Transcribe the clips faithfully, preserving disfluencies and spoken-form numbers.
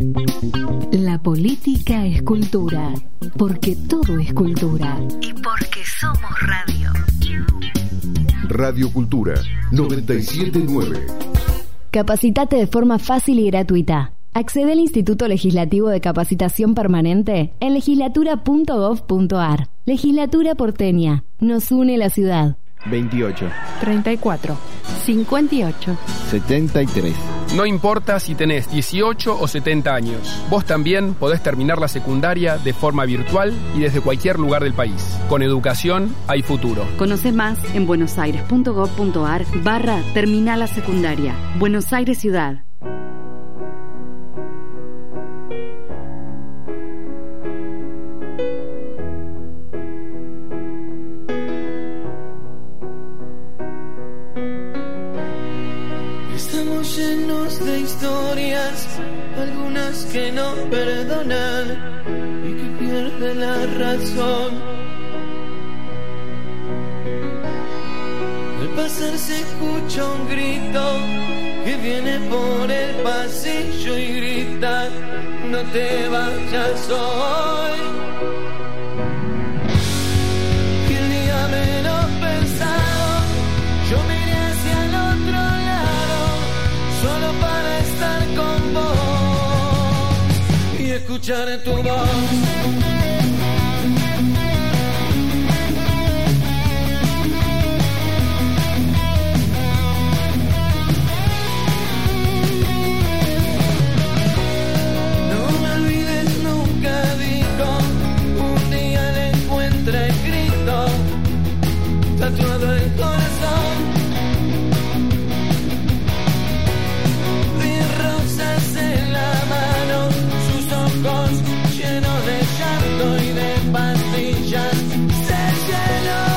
La política es cultura, porque todo es cultura. Y porque somos radio. Radio Cultura noventa y siete punto nueve. Capacitate de forma fácil y gratuita. Accede al Instituto Legislativo de Capacitación Permanente en legislatura punto gov punto ar. Legislatura porteña. Nos une la ciudad. veintiocho, treinta y cuatro, cincuenta y ocho, setenta y tres. No importa si tenés dieciocho o setenta años, vos también podés terminar la secundaria de forma virtual y desde cualquier lugar del país. Con educación hay futuro. Conoce más en buenosaires punto gov punto ar barra terminal la secundaria. Buenos Aires Ciudad. Estamos llenos de historias, algunas que no perdonan y que pierden la razón. Al pasar se escucha un grito que viene por el pasillo y grita: no te vayas hoy. Y el día menos pensado, yo miré hacia el otro lado, solo para estar con vos y escuchar tu voz. Tatuado el corazón de rosas en la mano, sus ojos llenos de llanto y de pastillas se llenó.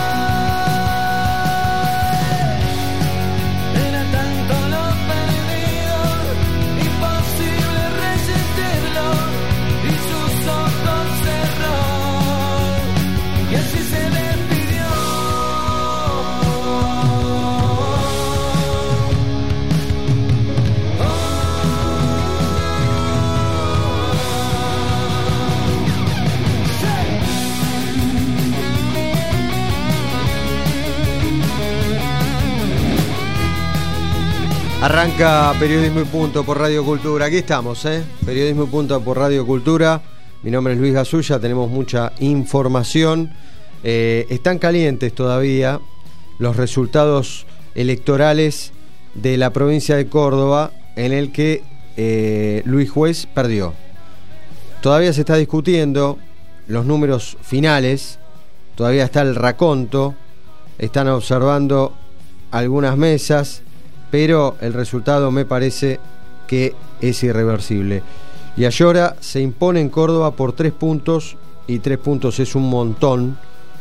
Era tanto lo perdido, imposible resistirlo, y sus ojos cerró y así se ve. Arranca Periodismo y Punto por Radio Cultura. Aquí estamos, ¿eh? Periodismo y Punto por Radio Cultura. Mi nombre es Luis Gasulla, tenemos mucha información. Eh, están calientes todavía los resultados electorales de la provincia de Córdoba, en el que eh, Luis Juez perdió. Todavía se está discutiendo los números finales, todavía está el raconto, están observando algunas mesas, pero el resultado me parece que es irreversible. Y Ayora se impone en Córdoba por tres puntos, y tres puntos es un montón,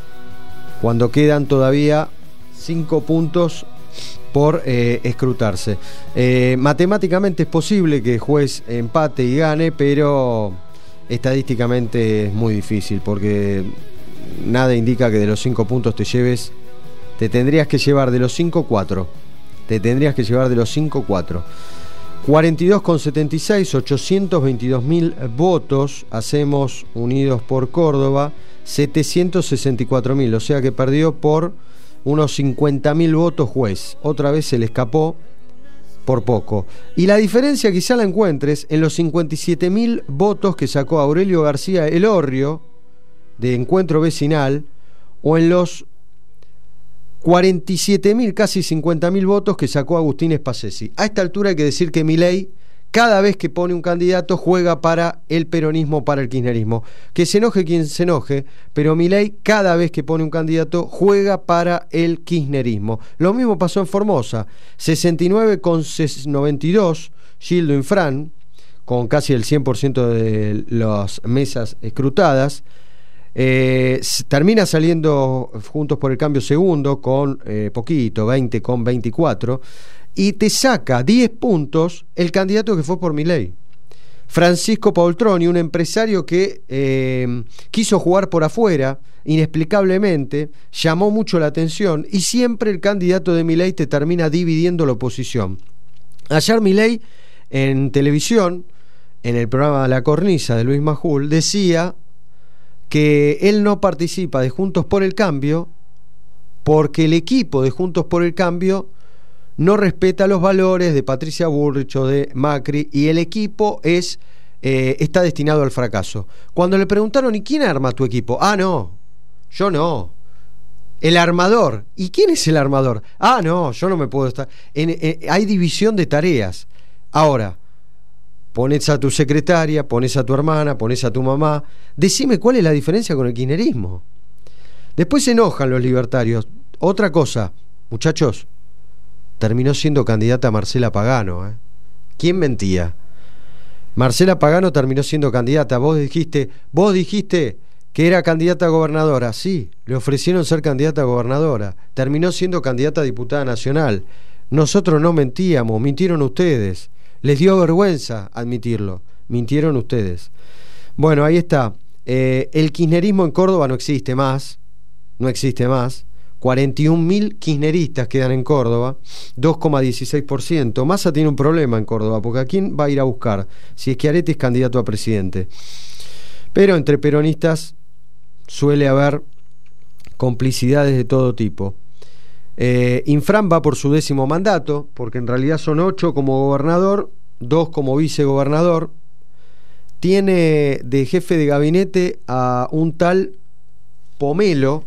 cuando quedan todavía cinco puntos por eh, escrutarse. Eh, matemáticamente es posible que el Juez empate y gane, pero estadísticamente es muy difícil, porque nada indica que de los cinco puntos te lleves, te tendrías que llevar de los cinco, cuatro. Te tendrías que llevar de los cinco, cuatro. cuarenta y dos coma setenta y seis, ochocientos veintidós mil votos hacemos Unidos por Córdoba, setecientos sesenta y cuatro mil, o sea que perdió por unos cincuenta mil votos Juez. Otra vez se le escapó por poco. Y la diferencia quizá la encuentres en los cincuenta y siete mil votos que sacó Aurelio García Elorrio de Encuentro Vecinal, o en los cuarenta y siete mil, casi cincuenta mil votos que sacó Agustín Spassesi. A esta altura hay que decir que Milei, cada vez que pone un candidato, juega para el peronismo, para el kirchnerismo. Que se enoje quien se enoje, pero Milei, cada vez que pone un candidato, juega para el kirchnerismo. Lo mismo pasó en Formosa, sesenta y nueve coma noventa y dos, Gildo Infran, con casi el cien por ciento de las mesas escrutadas. Eh, termina saliendo Juntos por el Cambio segundo con eh, poquito, veinte con veinticuatro, y te saca diez puntos el candidato que fue por Milei, Francisco Paultroni, un empresario que eh, quiso jugar por afuera inexplicablemente, llamó mucho la atención, y siempre el candidato de Milei te termina dividiendo la oposición. Ayer Milei en televisión en el programa La Cornisa de Luis Majul, decía que él no participa de Juntos por el Cambio porque el equipo de Juntos por el Cambio no respeta los valores de Patricia Bullrich o de Macri, y el equipo es eh, está destinado al fracaso. Cuando le preguntaron, ¿y quién arma tu equipo? Ah, no, yo no. El armador. ¿Y quién es el armador? Ah, no, yo no me puedo estar. En, en, hay división de tareas. Ahora, pones a tu secretaria, pones a tu hermana, pones a tu mamá. Decime cuál es la diferencia con el kirchnerismo. Después se enojan los libertarios. Otra cosa, muchachos, terminó siendo candidata Marcela Pagano, ¿eh? ¿Quién mentía? Marcela Pagano terminó siendo candidata. Vos dijiste, vos dijiste que era candidata a gobernadora. Sí, le ofrecieron ser candidata a gobernadora. Terminó siendo candidata a diputada nacional. Nosotros no mentíamos, mintieron ustedes. Les dio vergüenza admitirlo. Mintieron ustedes. Bueno, ahí está. Eh, el kirchnerismo en Córdoba no existe más. No existe más. cuarenta y un mil kirchneristas quedan en Córdoba, dos coma dieciséis por ciento. Massa tiene un problema en Córdoba, porque ¿a quién va a ir a buscar si es que Arete es candidato a presidente? Pero entre peronistas suele haber complicidades de todo tipo. Eh, Infran va por su décimo mandato, porque en realidad son ocho como gobernador, dos como vicegobernador. Tiene de jefe de gabinete a un tal Pomelo.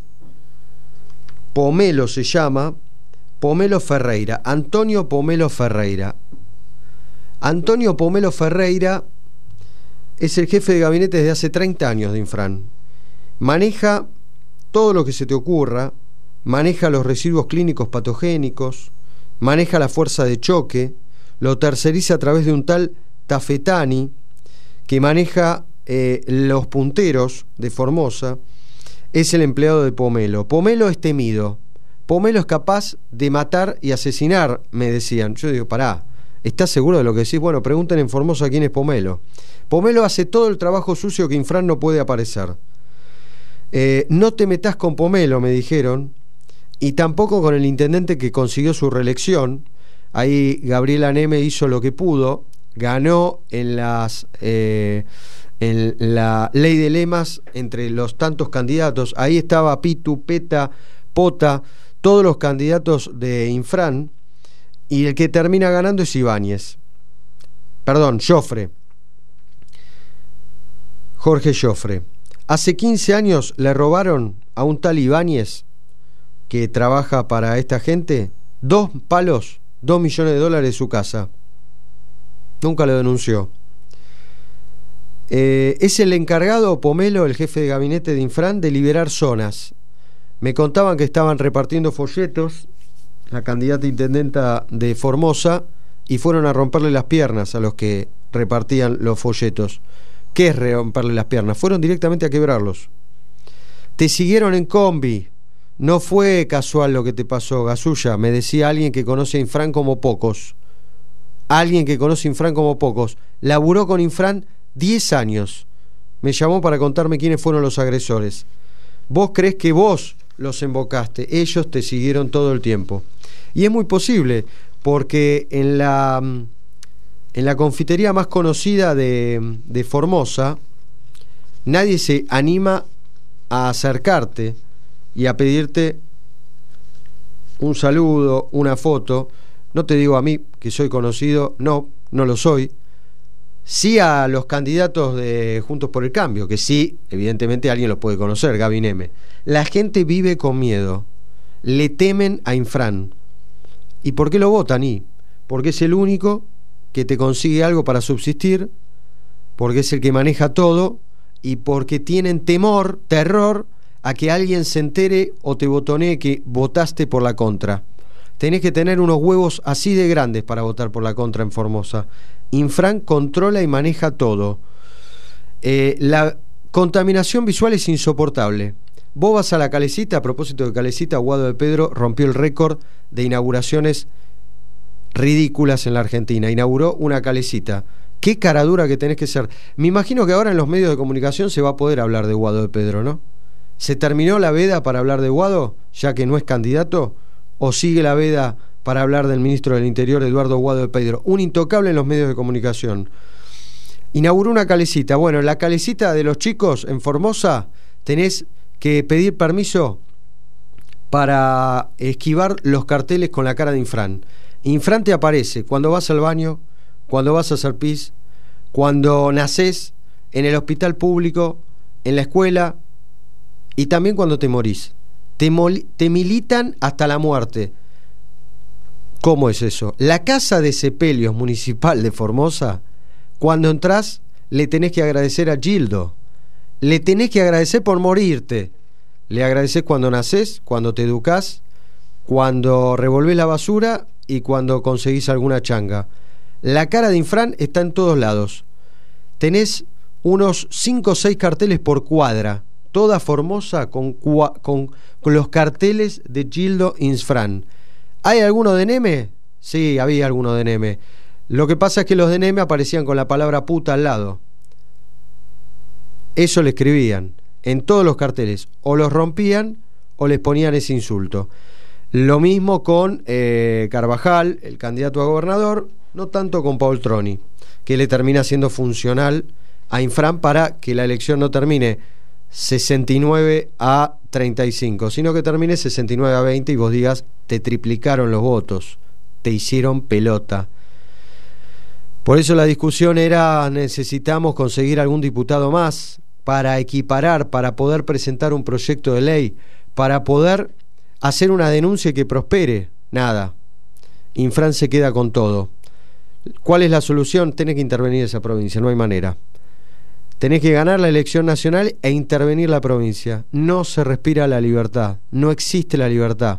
Pomelo se llama, Pomelo Ferreira, Antonio Pomelo Ferreira. Antonio Pomelo Ferreira es el jefe de gabinete desde hace treinta años de Infran. Maneja todo lo que se te ocurra, maneja los residuos clínicos patogénicos, maneja la fuerza de choque, lo terceriza a través de un tal Tafetani, que maneja eh, los punteros de Formosa. Es el empleado de Pomelo. Pomelo es temido. Pomelo es capaz de matar y asesinar, me decían. Yo digo, pará, ¿estás seguro de lo que decís? Bueno, pregunten en Formosa quién es Pomelo. Pomelo hace todo el trabajo sucio que Infran no puede aparecer. Eh, no te metas con Pomelo, me dijeron, y tampoco con el intendente que consiguió su reelección. Ahí Gabriela Neme hizo lo que pudo, ganó en las... Eh, en la ley de lemas entre los tantos candidatos. Ahí estaba Pitu, Peta, Pota, todos los candidatos de Infran, y el que termina ganando es Ibáñez, perdón, Joffre, Jorge Joffre. Hace quince años le robaron a un tal Ibáñez, que trabaja para esta gente, dos palos, dos millones de dólares de su casa. Nunca lo denunció. Eh, es el encargado, Pomelo, el jefe de gabinete de Infran, de liberar zonas. Me contaban que estaban repartiendo folletos, la candidata intendenta de Formosa, y fueron a romperle las piernas a los que repartían los folletos. ¿Qué es romperle las piernas? Fueron directamente a quebrarlos. Te siguieron en combi. No fue casual lo que te pasó, Gasulla. Me decía alguien que conoce a Infran como pocos. Alguien que conoce a Infran como pocos. Laburó con Infran diez años. Me llamó para contarme quiénes fueron los agresores. Vos crees que vos los embocaste, ellos te siguieron todo el tiempo. Y es muy posible, porque en la en la confitería más conocida de, de Formosa, nadie se anima a acercarte y a pedirte un saludo, una foto. No te digo a mí, que soy conocido, no, no lo soy. Sí a los candidatos de Juntos por el Cambio, que sí, evidentemente alguien los puede conocer, Gaby Neme. La gente vive con miedo, le temen a Infran. ¿Y por qué lo votan? Y porque es el único que te consigue algo para subsistir, porque es el que maneja todo, y porque tienen temor, terror, a que alguien se entere o te botonee que votaste por la contra. Tenés que tener unos huevos así de grandes para votar por la contra en Formosa. Infran controla y maneja todo. Eh, la contaminación visual es insoportable. Vos vas a la Calecita, a propósito de Calecita, Guado de Pedro rompió el récord de inauguraciones ridículas en la Argentina. Inauguró una Calecita. Qué caradura que tenés que ser. Me imagino que ahora en los medios de comunicación se va a poder hablar de Guado de Pedro, ¿no? ¿Se terminó la veda para hablar de Guado, ya que no es candidato? ¿O sigue la veda para hablar del ministro del Interior, Eduardo Guado de Pedro? Un intocable en los medios de comunicación. Inauguró una calecita. Bueno, en la calecita de los chicos en Formosa tenés que pedir permiso para esquivar los carteles con la cara de Infran. Infran te aparece cuando vas al baño, cuando vas a hacer pis, cuando nacés, en el hospital público, en la escuela y también cuando te morís. Te, mol- te militan hasta la muerte. ¿Cómo es eso? La casa de sepelios municipal de Formosa, cuando entrás, le tenés que agradecer a Gildo. Le tenés que agradecer por morirte. Le agradecés cuando nacés, cuando te educás, cuando revolvés la basura y cuando conseguís alguna changa. La cara de Infran está en todos lados. Tenés unos cinco o seis carteles por cuadra. Toda Formosa con, cua- con, con los carteles de Gildo Infran. ¿Hay alguno de Neme? Sí, había alguno de Neme. Lo que pasa es que los de Neme aparecían con la palabra puta al lado. Eso le escribían en todos los carteles. O los rompían o les ponían ese insulto. Lo mismo con eh, Carvajal, el candidato a gobernador, no tanto con Paul Troni, que le termina siendo funcional a Infran para que la elección no termine sesenta y nueve a treinta y cinco, sino que termine sesenta y nueve a veinte y vos digas, te triplicaron los votos, te hicieron pelota. Por eso la discusión era, necesitamos conseguir algún diputado más para equiparar, para poder presentar un proyecto de ley, para poder hacer una denuncia que prospere. Nada, Infran se queda con todo. ¿Cuál es la solución? Tenés que intervenir esa provincia, no hay manera. Tenés que ganar la elección nacional e intervenir la provincia. No se respira la libertad, no existe la libertad.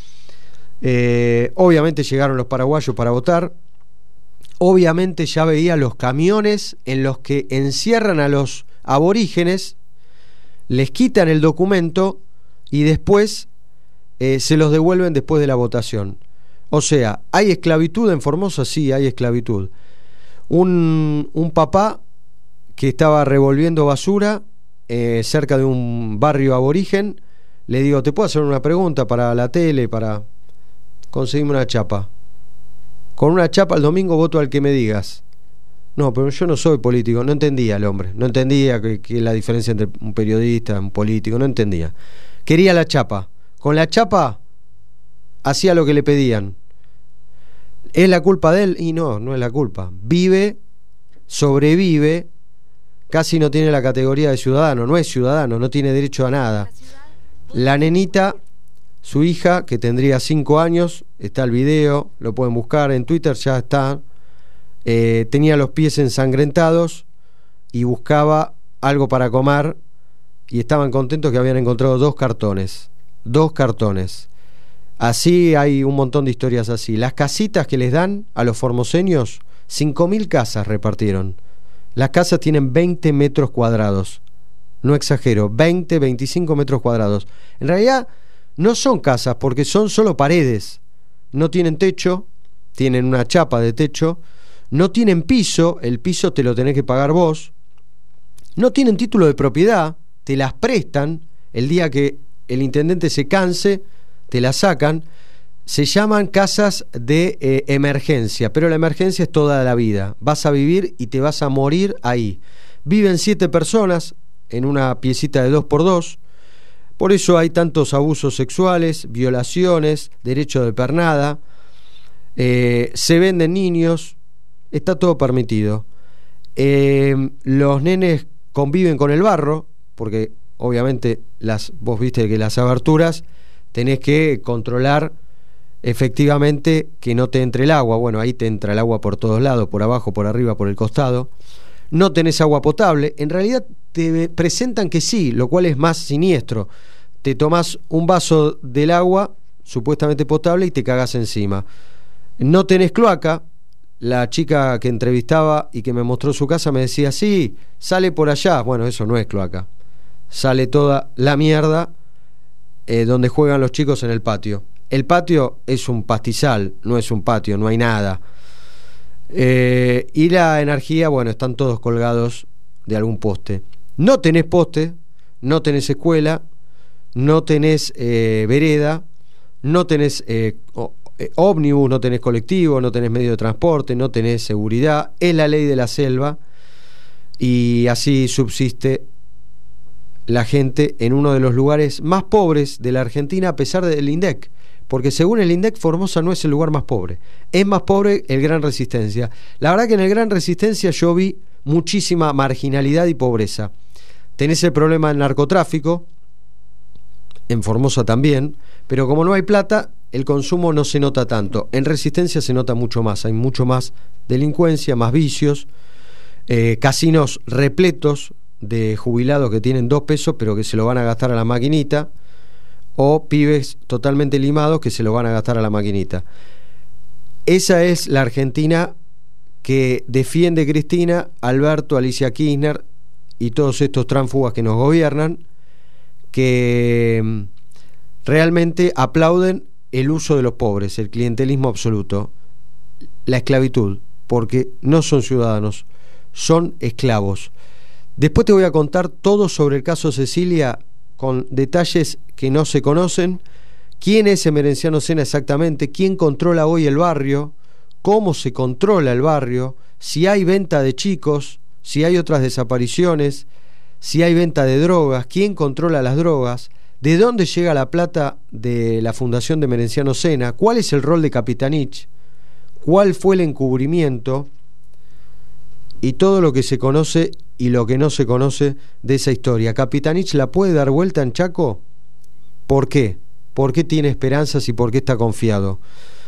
Eh, obviamente llegaron los paraguayos para votar. Obviamente ya veía los camiones en los que encierran a los aborígenes, les quitan el documento y después eh, se los devuelven después de la votación. O sea, ¿hay esclavitud en Formosa? Sí, hay esclavitud. Un, un papá que estaba revolviendo basura eh, cerca de un barrio aborigen, le digo, ¿te puedo hacer una pregunta para la tele, para conseguirme una chapa? Con una chapa el domingo voto al que me digas. No, pero yo no soy político. No entendía el hombre, no entendía que, que la diferencia entre un periodista, un político, no entendía. Quería la chapa. Con la chapa hacía lo que le pedían. ¿Es la culpa de él? Y no, no es la culpa. Vive, sobrevive, casi no tiene la categoría de ciudadano, no es ciudadano, no tiene derecho a nada. La nenita, su hija, que tendría cinco años, está el video, lo pueden buscar en Twitter, ya está, eh, tenía los pies ensangrentados y buscaba algo para comer y estaban contentos que habían encontrado dos cartones, dos cartones. Así hay un montón de historias así. Las casitas que les dan a los formoseños, cinco mil casas repartieron. Las casas tienen veinte metros cuadrados. No exagero, veinte, veinticinco metros cuadrados. En realidad no son casas porque son solo paredes. No tienen techo, tienen una chapa de techo. No tienen piso, el piso te lo tenés que pagar vos. No tienen título de propiedad, te las prestan. El día que el intendente se canse, te las sacan. Se llaman casas de eh, emergencia, pero la emergencia es toda la vida. Vas a vivir y te vas a morir ahí. Viven siete personas en una piecita de dos por dos. Por eso hay tantos abusos sexuales, violaciones, derecho de pernada. Eh, se venden niños, está todo permitido. Eh, los nenes conviven con el barro, porque obviamente las, vos viste que las aberturas tenés que controlar efectivamente que no te entre el agua. Bueno, ahí te entra el agua por todos lados, por abajo, por arriba, por el costado. No tenés agua potable. En realidad te presentan que sí, lo cual es más siniestro. Te tomás un vaso del agua supuestamente potable y te cagás encima. No tenés cloaca. La chica que entrevistaba y que me mostró su casa me decía, sí, sale por allá. Bueno, eso no es cloaca. Sale toda la mierda eh, donde juegan los chicos en el patio. El patio es un pastizal, no es un patio, no hay nada. Eh, y la energía, bueno, están todos colgados de algún poste. No tenés poste, no tenés escuela, no tenés eh, vereda, no tenés eh, eh, ómnibus, no tenés colectivo, no tenés medio de transporte, no tenés seguridad. Es la ley de la selva. y así subsiste la gente en uno de los lugares más pobres de la Argentina, a pesar del INDEC, porque según el INDEC Formosa no es el lugar más pobre, es más pobre el Gran Resistencia. La verdad que en el Gran Resistencia yo vi muchísima marginalidad y pobreza. Tenés el problema del narcotráfico, en Formosa también, pero como no hay plata, el consumo no se nota tanto. En Resistencia se nota mucho más, hay mucho más delincuencia, más vicios, eh, casinos repletos de jubilados que tienen dos pesos pero que se lo van a gastar a la maquinita, o pibes totalmente limados que se lo van a gastar a la maquinita. Esa es la Argentina que defiende Cristina, Alberto, Alicia Kirchner y todos estos tránsfugas que nos gobiernan, que realmente aplauden el uso de los pobres, el clientelismo absoluto, la esclavitud, porque no son ciudadanos, son esclavos. Después te voy a contar todo sobre el caso Cecilia, con detalles que no se conocen, quién es Emerenciano Sena exactamente, quién controla hoy el barrio, cómo se controla el barrio, si hay venta de chicos, si hay otras desapariciones, si hay venta de drogas, quién controla las drogas, de dónde llega la plata de la Fundación de Emerenciano Sena, cuál es el rol de Capitanich, cuál fue el encubrimiento y todo lo que se conoce y lo que no se conoce de esa historia. ¿Capitanich la puede dar vuelta en Chaco? ¿Por qué? ¿Por qué tiene esperanzas y por qué está confiado?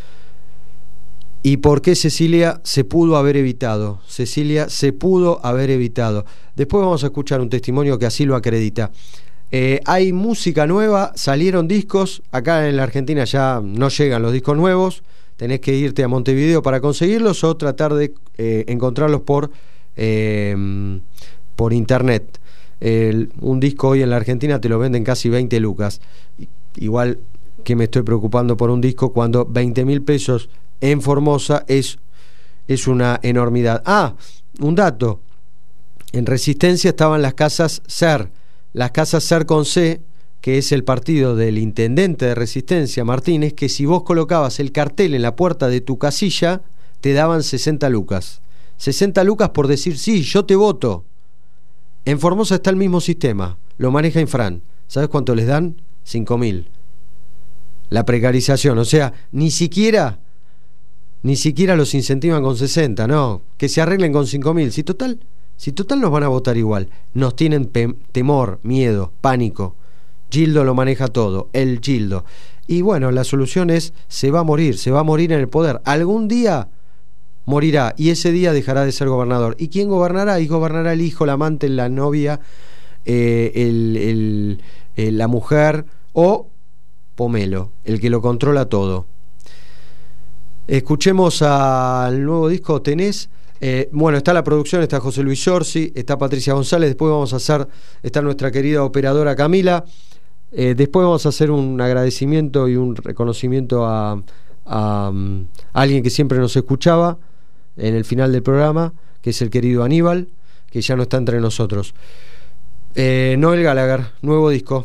¿Y por qué Cecilia se pudo haber evitado? Cecilia se pudo haber evitado. Después vamos a escuchar un testimonio que así lo acredita. Eh, hay música nueva, salieron discos. Acá en la Argentina ya no llegan los discos nuevos. Tenés que irte a Montevideo para conseguirlos o tratar de eh, encontrarlos por, eh, por internet. El, un disco hoy en la Argentina te lo venden casi veinte lucas. Igual que me estoy preocupando por un disco cuando veinte mil pesos en Formosa es, es una enormidad. Ah, un dato. En Resistencia estaban las casas SER. Las casas SER con C, que es el partido del intendente de Resistencia, Martínez, que si vos colocabas el cartel en la puerta de tu casilla, te daban sesenta lucas. sesenta lucas por decir, sí, yo te voto. En Formosa está el mismo sistema, lo maneja Infran. ¿Sabes cuánto les dan? cinco mil. La precarización, o sea, ni siquiera, ni siquiera los incentivan con sesenta, no, que se arreglen con cinco mil. Si total, si total nos van a votar igual. Nos tienen pe- temor, miedo, pánico. Gildo lo maneja todo, el Gildo. Y bueno, la solución es, se va a morir, se va a morir en el poder. Algún día morirá y ese día dejará de ser gobernador. ¿Y quién gobernará? Y gobernará el hijo, la amante, la novia, eh, el, el, eh, la mujer o Pomelo, el que lo controla todo. Escuchemos al nuevo disco Tenés. Eh, bueno, está la producción, está José Luis Orsi, está Patricia González. Después vamos a hacer, está nuestra querida operadora Camila. Eh, después vamos a hacer un agradecimiento y un reconocimiento a, a, a alguien que siempre nos escuchaba en el final del programa, que es el querido Aníbal, que ya no está entre nosotros. eh, Noel Gallagher, nuevo disco.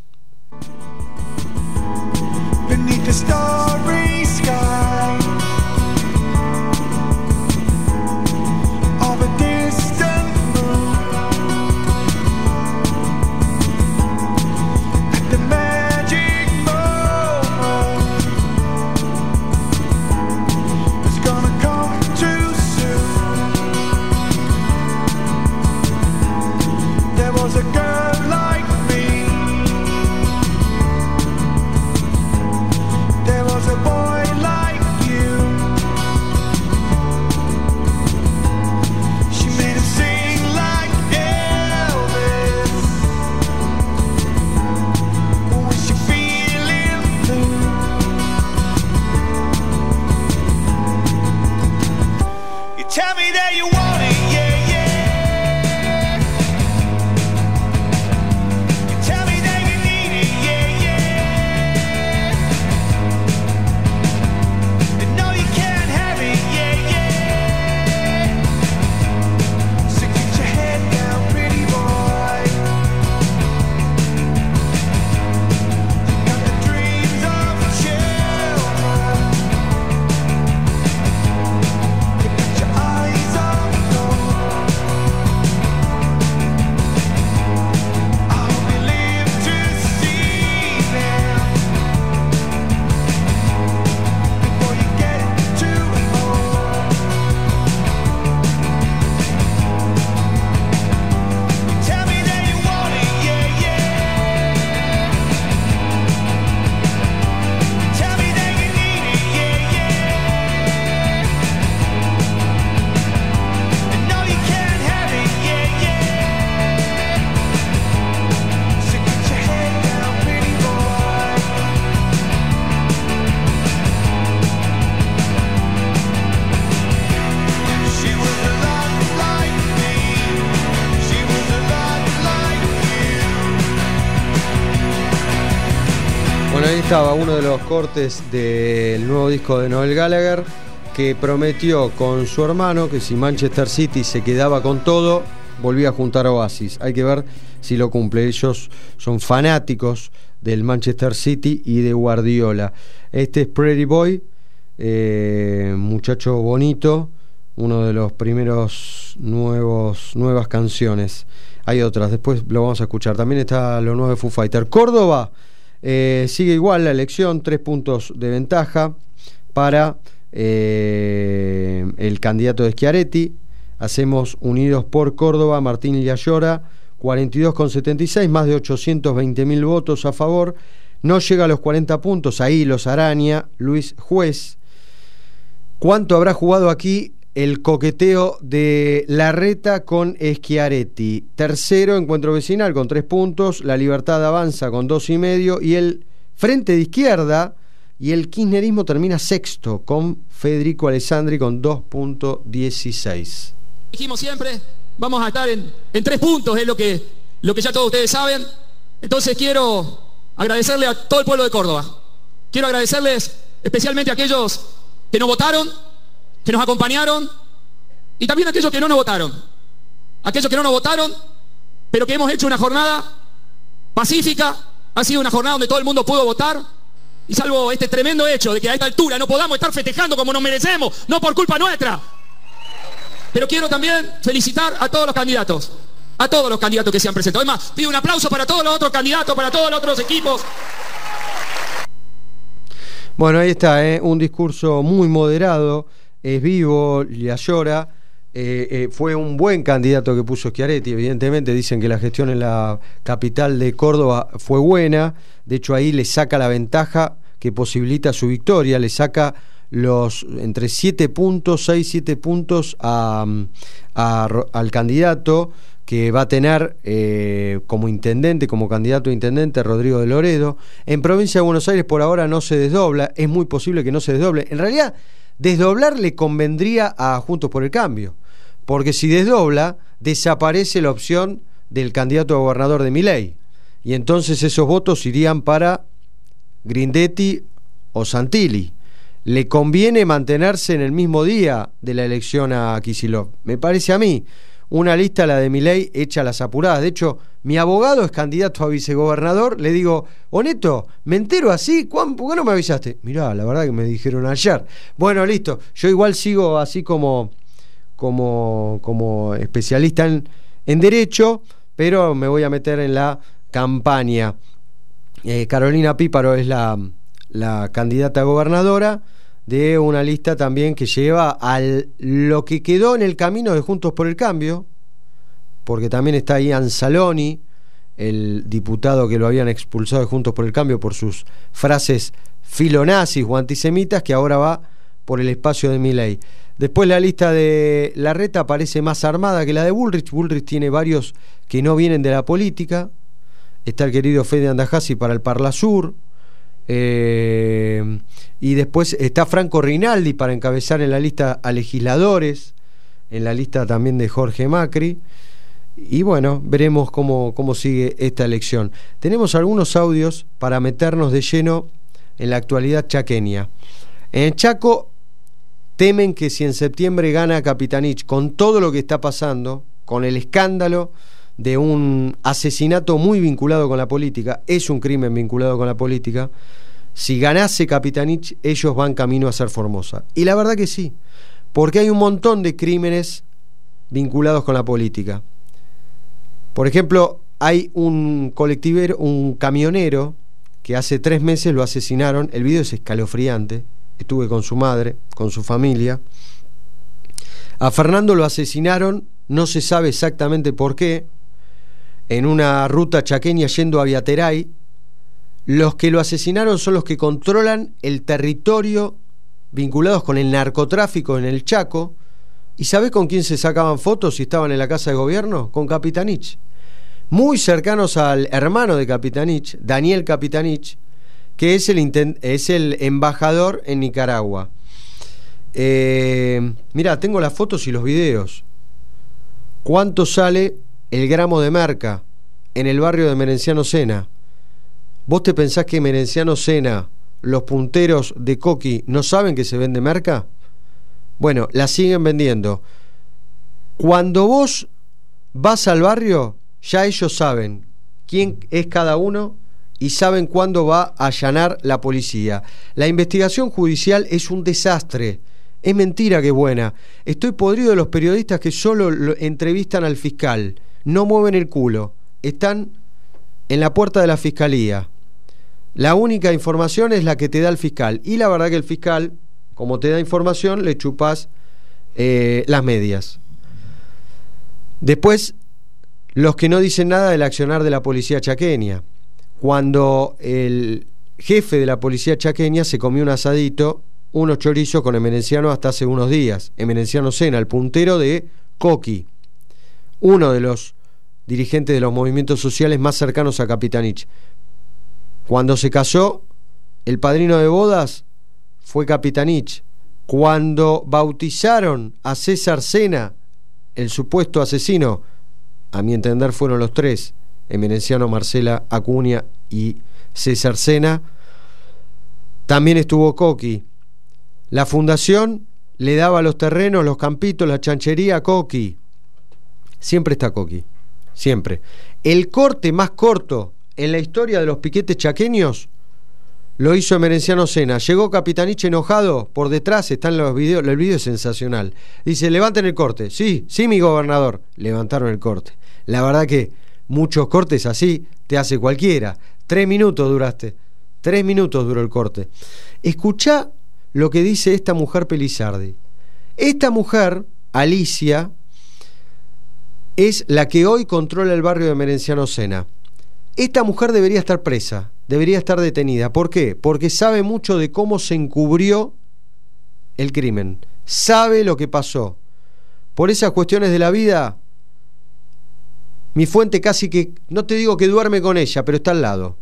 Beneath the starry sky of a distant moon, at the magic moment it's gonna come too soon. There was a girl like me, there was a boy ahí estaba uno de los cortes del nuevo disco de Noel Gallagher, que prometió con su hermano que si Manchester City se quedaba con todo, volvía a juntar a Oasis. Hay que ver si lo cumple. Ellos son fanáticos del Manchester City y de Guardiola. Este es Pretty Boy, eh, muchacho bonito, uno de los primeros nuevos nuevas canciones. Hay otras, después lo vamos a escuchar. También está lo nuevo de Foo Fighter. Córdoba, eh, sigue igual la elección, tres puntos de ventaja para eh, el candidato de Schiaretti. Hacemos Unidos por Córdoba, Martín Illallora, cuarenta y dos coma setenta y seis, más de ochocientos veinte mil votos a favor. No llega a los cuarenta puntos, ahí los araña Luis Juez. ¿Cuánto habrá jugado aquí el coqueteo de Larreta con Schiaretti? Tercero, Encuentro Vecinal con tres puntos, La Libertad avanza con dos y medio, y el Frente de Izquierda y el kirchnerismo termina sexto con Federico Alessandri con dos punto dieciséis. Dijimos siempre, vamos a estar en, en tres puntos, es lo que, lo que ya todos ustedes saben. Entonces quiero agradecerle a todo el pueblo de Córdoba. Quiero agradecerles especialmente a aquellos que nos votaron, que nos acompañaron, y también a aquellos que no nos votaron. Aquellos que no nos votaron, pero que hemos hecho una jornada pacífica. Ha sido una jornada donde todo el mundo pudo votar, y salvo este tremendo hecho de que a esta altura no podamos estar festejando como nos merecemos, no por culpa nuestra. Pero quiero también felicitar a todos los candidatos, a todos los candidatos que se han presentado. Además, pido un aplauso para todos los otros candidatos, para todos los otros equipos. Bueno, ahí está, ¿eh? Un discurso muy moderado, es vivo, Illallora. Eh, eh, fue un buen candidato que puso Schiaretti. Evidentemente dicen que la gestión en la capital de Córdoba fue buena. De hecho, ahí le saca la ventaja que posibilita su victoria, le saca los entre siete puntos, seis, siete puntos a, a, al candidato que va a tener eh, como intendente, como candidato a intendente, Rodrigo de Loredo. En provincia de Buenos Aires por ahora no se desdobla, es muy posible que no se desdoble. En realidad, desdoblar le convendría a Juntos por el Cambio, porque si desdobla, desaparece la opción del candidato a gobernador de Milei, y entonces esos votos irían para Grindetti o Santilli. Le conviene mantenerse en el mismo día de la elección a Kicillof, me parece a mí. Una lista, la de Milei, hecha a las apuradas. De hecho, mi abogado es candidato a vicegobernador. Le digo, Oneto, ¿me entero así? ¿Cuán, ¿Por qué no me avisaste? Mirá, la verdad que me dijeron ayer. Bueno, listo. Yo igual sigo así como, como, como especialista en, en Derecho, pero me voy a meter en la campaña. Eh, Carolina Píparo es la, la candidata a gobernadora de una lista también que lleva a lo que quedó en el camino de Juntos por el Cambio, porque también está ahí Anzaloni, el diputado que lo habían expulsado de Juntos por el Cambio por sus frases filonazis o antisemitas, que ahora va por el espacio de Milei. Después la lista de Larreta parece más armada que la de Bullrich. Bullrich tiene varios que no vienen de la política. Está el querido Fede Andajasi para el Parlasur. Eh, y después está Franco Rinaldi para encabezar en la lista a legisladores, en la lista también de Jorge Macri. Y bueno, veremos cómo, cómo sigue esta elección. Tenemos algunos audios para meternos de lleno en la actualidad chaqueña. En Chaco temen que si en septiembre gana Capitanich, con todo lo que está pasando, con el escándalo de un asesinato muy vinculado con la política, es un crimen vinculado con la política, si ganase Capitanich, ellos van camino a ser Formosa. Y la verdad que sí, porque hay un montón de crímenes vinculados con la política. Por ejemplo, hay un colectivero, un camionero, que hace tres meses lo asesinaron. El video es escalofriante. Estuve con su madre, con su familia. A Fernando lo asesinaron, no se sabe exactamente por qué, en una ruta chaqueña yendo a Viateray. Los que lo asesinaron son los que controlan el territorio vinculados con el narcotráfico en el Chaco. ¿Y sabés con quién se sacaban fotos si estaban en la casa de gobierno? Con Capitanich. Muy cercanos al hermano de Capitanich, Daniel Capitanich, que es el, intent- es el embajador en Nicaragua. Eh, mirá, tengo las fotos y los videos. ¿Cuánto sale el gramo de merca en el barrio de Merenciano Sena? ¿Vos te pensás que Merenciano Sena, los punteros de Coqui, no saben que se vende merca? Bueno, la siguen vendiendo. Cuando vos vas al barrio, ya ellos saben quién es cada uno y saben cuándo va a allanar la policía. La investigación judicial es un desastre. Es mentira que es buena. Estoy podrido de los periodistas que solo lo entrevistan al fiscal. No mueven el culo. Están en la puerta de la fiscalía. La única información es la que te da el fiscal. Y la verdad que el fiscal, como te da información, le chupás eh, las medias. Después, los que no dicen nada del accionar de la policía chaqueña. Cuando el jefe de la policía chaqueña se comió un asadito, unos chorizos con Emerenciano hasta hace unos días. Emerenciano Sena, el puntero de Coqui, uno de los dirigentes de los movimientos sociales más cercanos a Capitanich. Cuando se casó, el padrino de bodas fue Capitanich. Cuando bautizaron a César Sena, el supuesto asesino, a mi entender fueron los tres, Emerenciano, Marcela Acuña y César Sena, también estuvo Coqui. La fundación le daba los terrenos, los campitos, la chanchería a Coqui. Siempre está Coqui, siempre. El corte más corto en la historia de los piquetes chaqueños lo hizo Emerenciano Sena. Llegó Capitanich enojado, por detrás están los videos, el video es sensacional. Dice, levanten el corte. Sí, sí, mi gobernador. Levantaron el corte. La verdad que muchos cortes así te hace cualquiera. Tres minutos duraste. Tres minutos duró el corte. Escuchá lo que dice esta mujer Pelizardi. Esta mujer, Alicia, es la que hoy controla el barrio de Emerenciano Sena. Esta mujer debería estar presa, debería estar detenida. ¿Por qué? Porque sabe mucho de cómo se encubrió el crimen. Sabe lo que pasó. Por esas cuestiones de la vida, mi fuente casi que, no te digo que duerme con ella, pero está al lado.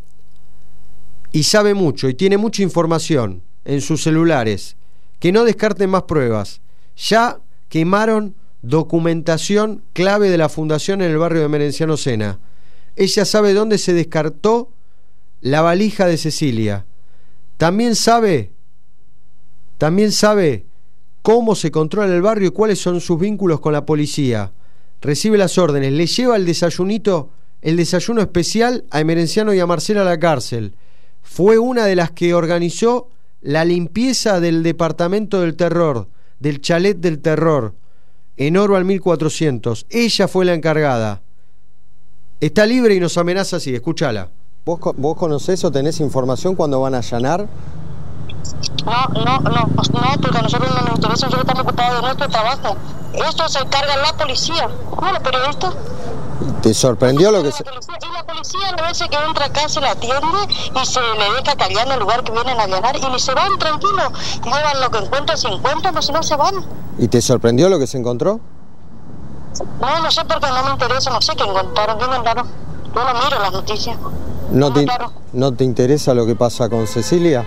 Y sabe mucho, y tiene mucha información en sus celulares. Que no descarten más pruebas. Ya quemaron documentación clave de la fundación en el barrio de Emerenciano Sena. Ella sabe dónde se descartó la valija de Cecilia. También sabe, también sabe cómo se controla el barrio y cuáles son sus vínculos con la policía. Recibe las órdenes, le lleva el desayunito, el desayuno especial a Emerenciano y a Marcela a la cárcel. Fue una de las que organizó la limpieza del departamento del terror, del chalet del terror, en Oro al mil cuatrocientos. Ella fue la encargada. Está libre y nos amenaza así, escúchala. ¿Vos, ¿Vos conocés o tenés información cuando van a allanar? No, no, no, no, porque a nosotros no nos interesa, nosotros estamos ocupados de nuestro trabajo. Esto se encarga la policía, no los periodistas. ¿Te sorprendió lo que se...? Y la policía a veces que entra acá se la atiende y se le deja callar en el lugar que vienen a allanar y ni se van tranquilos. Llevan lo que encuentran, si encuentran, o si no se van. ¿Y te sorprendió lo que se encontró? No, no sé porque no me interesa, no sé qué encontraron, qué encontraron. Yo no miro las noticias. ¿No te, ¿No te interesa lo que pasa con Cecilia?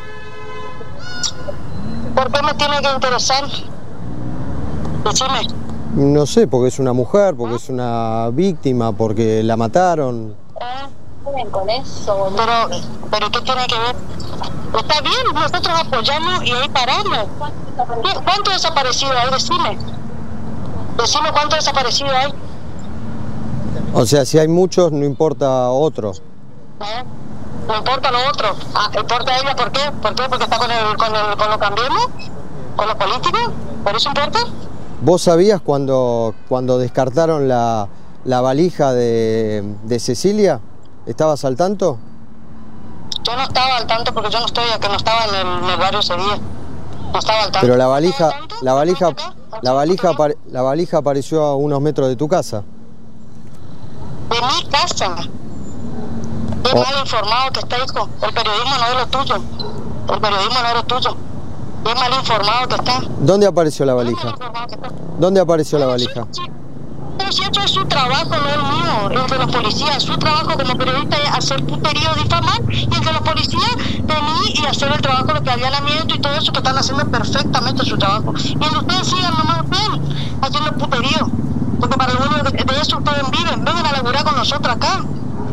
¿Por qué me tiene que interesar? Decime. No sé, porque es una mujer, porque ¿Ah? es una víctima, porque la mataron. Ah, ven con eso. Pero, pero ¿qué tiene que ver? Está bien, nosotros apoyamos y ahí paramos. ¿Cuántos desaparecidos hay? Decime. Decime cuántos desaparecidos hay. O sea, si hay muchos, no importa otro. ¿Eh? No importa lo otro. Ah, ¿importa a ella por qué? ¿Por qué? Porque está con el, con el, con lo Cambiemos, con los políticos. ¿Por eso importa? ¿Vos sabías cuando, cuando descartaron la, la valija de, de Cecilia? ¿Estabas al tanto? Yo no estaba al tanto porque yo no estoy, que no estaba en el, en el barrio ese día. No estaba al tanto. Pero la valija, la valija, la valija, la valija apareció a unos metros de tu casa. De mi casa. Qué oh. mal informado que está, hijo. El periodismo no es lo tuyo. El periodismo no es lo tuyo. Qué mal informado que está. ¿Dónde apareció la valija? ¿Dónde apareció la valija? Pero si esto es su trabajo, no el mío, el de los policías. Su trabajo como periodista es hacer puterío, difamar, y el de los policías venir y hacer el trabajo de allanamiento y todo eso que están haciendo perfectamente su trabajo. Y el de ustedes sigan nomás bien, haciendo puterío. Porque para algunos de, de eso ustedes viven, vengan a laburar con nosotros acá.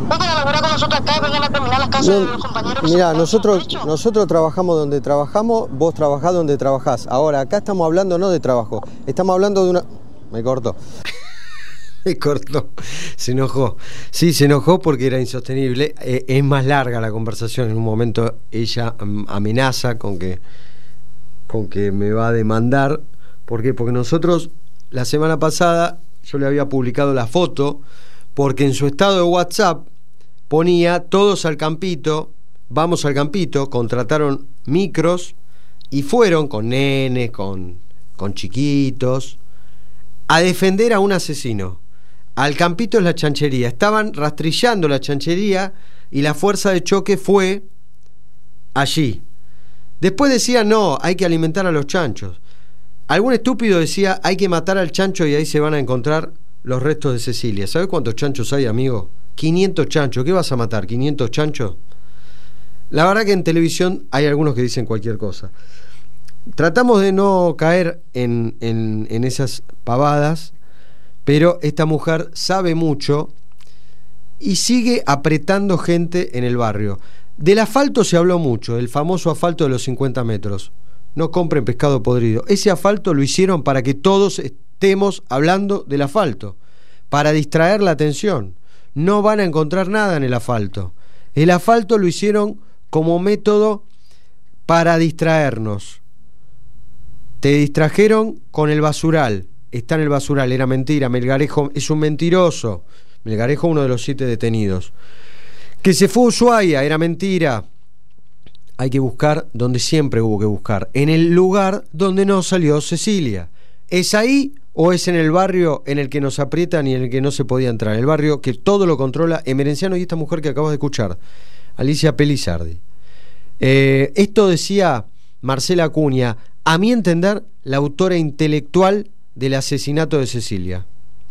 Vengan a laburar con nosotros acá y vengan a terminar las casas No, de los compañeros. Mira, nosotros, nosotros trabajamos donde trabajamos, vos trabajás donde trabajás. Ahora, acá estamos hablando no de trabajo, estamos hablando de una... Me cortó. Me cortó. Se enojó. Sí, se enojó porque era insostenible. Eh, es más larga la conversación. En un momento ella um, amenaza con que, con que me va a demandar. ¿Por qué? Porque nosotros, la semana pasada, yo le había publicado la foto, porque en su estado de WhatsApp ponía todos al campito, vamos al campito, contrataron micros y fueron con nenes, con, con chiquitos, a defender a un asesino. Al campito es la chanchería. Estaban rastrillando la chanchería y la fuerza de choque fue allí. Después decía, no, hay que alimentar a los chanchos. Algún estúpido decía, hay que matar al chancho y ahí se van a encontrar los restos de Cecilia. ¿Sabes cuántos chanchos hay, amigo? quinientos chanchos. ¿Qué vas a matar? ¿quinientos chanchos? La verdad que en televisión hay algunos que dicen cualquier cosa. Tratamos de no caer en, en, en esas pavadas, pero esta mujer sabe mucho y sigue apretando gente en el barrio. Del asfalto se habló mucho, el famoso asfalto de los cincuenta metros. No compren pescado podrido. Ese asfalto lo hicieron para que todos estemos hablando del asfalto, para distraer la atención. No van a encontrar nada en el asfalto. El asfalto lo hicieron como método para distraernos. Te distrajeron con el basural. Está en el basural, era mentira. Melgarejo es un mentiroso. Melgarejo, uno de los siete detenidos. Que se fue a Ushuaia, era mentira. Hay que buscar donde siempre hubo que buscar, en el lugar donde no salió Cecilia. ¿Es ahí o es en el barrio en el que nos aprietan y en el que no se podía entrar? El barrio que todo lo controla Emerenciano y esta mujer que acabas de escuchar, Alicia Pelizardi. Eh, esto decía Marcela Acuña, a mi entender, la autora intelectual del asesinato de Cecilia.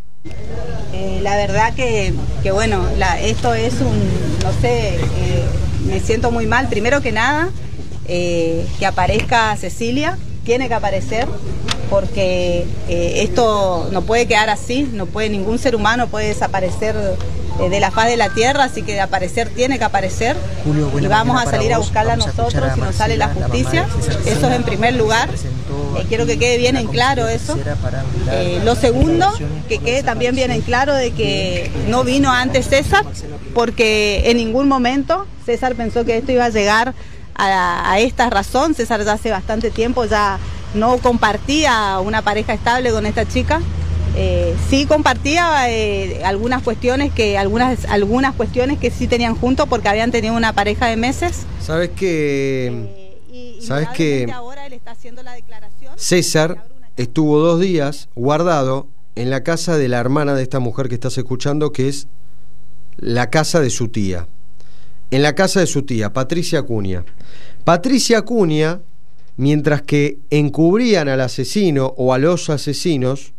Eh, la verdad que, que bueno, la, esto es un, no sé, eh, me siento muy mal. Primero que nada, eh, que aparezca Cecilia, tiene que aparecer, porque eh, esto no puede quedar así, no puede, ningún ser humano puede desaparecer eh, de la faz de la tierra, así que de aparecer tiene que aparecer. Julio, y vamos a salir a buscarla nosotros si nos sale la justicia, eso es en primer lugar. Eh, quiero que quede bien en claro eso. Eh, lo segundo, que quede también bien en claro de que no vino antes César, porque en ningún momento César pensó que esto iba a llegar a, a esta razón. César ya hace bastante tiempo ya no compartía una pareja estable con esta chica. Eh, sí compartía eh, algunas cuestiones que algunas algunas cuestiones que sí tenían juntos porque habían tenido una pareja de meses. Sabes que eh, y, sabes que ahora él está haciendo la declaración. César estuvo dos días guardado en la casa de la hermana de esta mujer que estás escuchando, que es la casa de su tía. En la casa de su tía, Patricia Acuña. Patricia Acuña, mientras que encubrían al asesino o a los asesinos,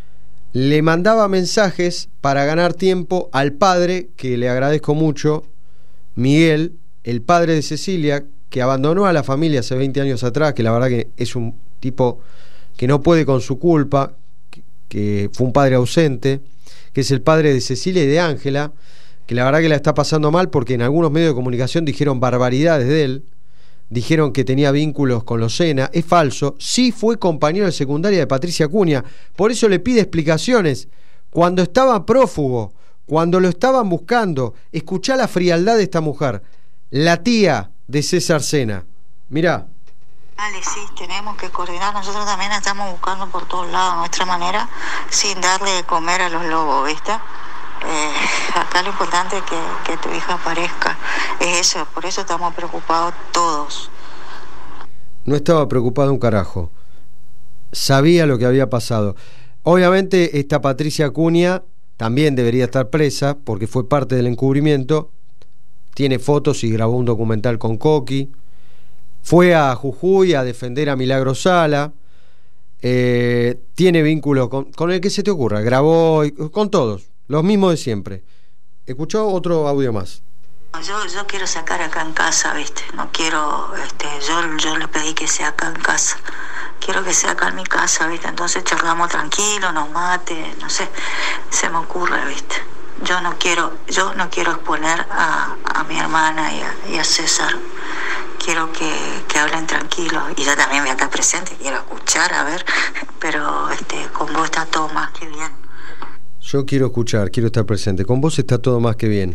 le mandaba mensajes para ganar tiempo al padre, que le agradezco mucho, Miguel, el padre de Cecilia, que abandonó a la familia hace veinte años atrás, que la verdad que es un tipo que no puede con su culpa, que, que fue un padre ausente, que es el padre de Cecilia y de Ángela, que la verdad que la está pasando mal porque en algunos medios de comunicación dijeron barbaridades de él, dijeron que tenía vínculos con los Sena. Es falso. Sí fue compañero de secundaria de Patricia Acuña, por eso le pide explicaciones. Cuando estaba prófugo, cuando lo estaban buscando, escuchá la frialdad de esta mujer, la tía de César Sena. Mirá. Dale, sí, tenemos que coordinar. Nosotros también estamos buscando por todos lados nuestra manera, sin darle de comer a los lobos, ¿viste? Eh, acá lo importante es que, que tu hija aparezca, es eso, por eso estamos preocupados todos. No estaba preocupado un carajo, sabía lo que había pasado. Obviamente esta Patricia Acuña también debería estar presa porque fue parte del encubrimiento, tiene fotos y grabó un documental con Coqui, fue a Jujuy a defender a Milagro Sala, eh, tiene vínculos con, con el que se te ocurra, grabó con todos. Los mismos de siempre. ¿Escuchó otro audio más? Yo, yo quiero sacar acá en casa, ¿viste? No quiero, este, yo, yo le pedí que sea acá en casa. Quiero que sea acá en mi casa, ¿viste? Entonces charlamos tranquilo, nos mate, no sé, se me ocurre, ¿viste? yo no quiero, yo no quiero exponer a, a mi hermana y a, y a César. Quiero que, que hablen tranquilos. Y yo también voy a estar presente, quiero escuchar, a ver, pero este, con vos está todo más que bien. Yo quiero escuchar, quiero estar presente. Con vos está todo más que bien.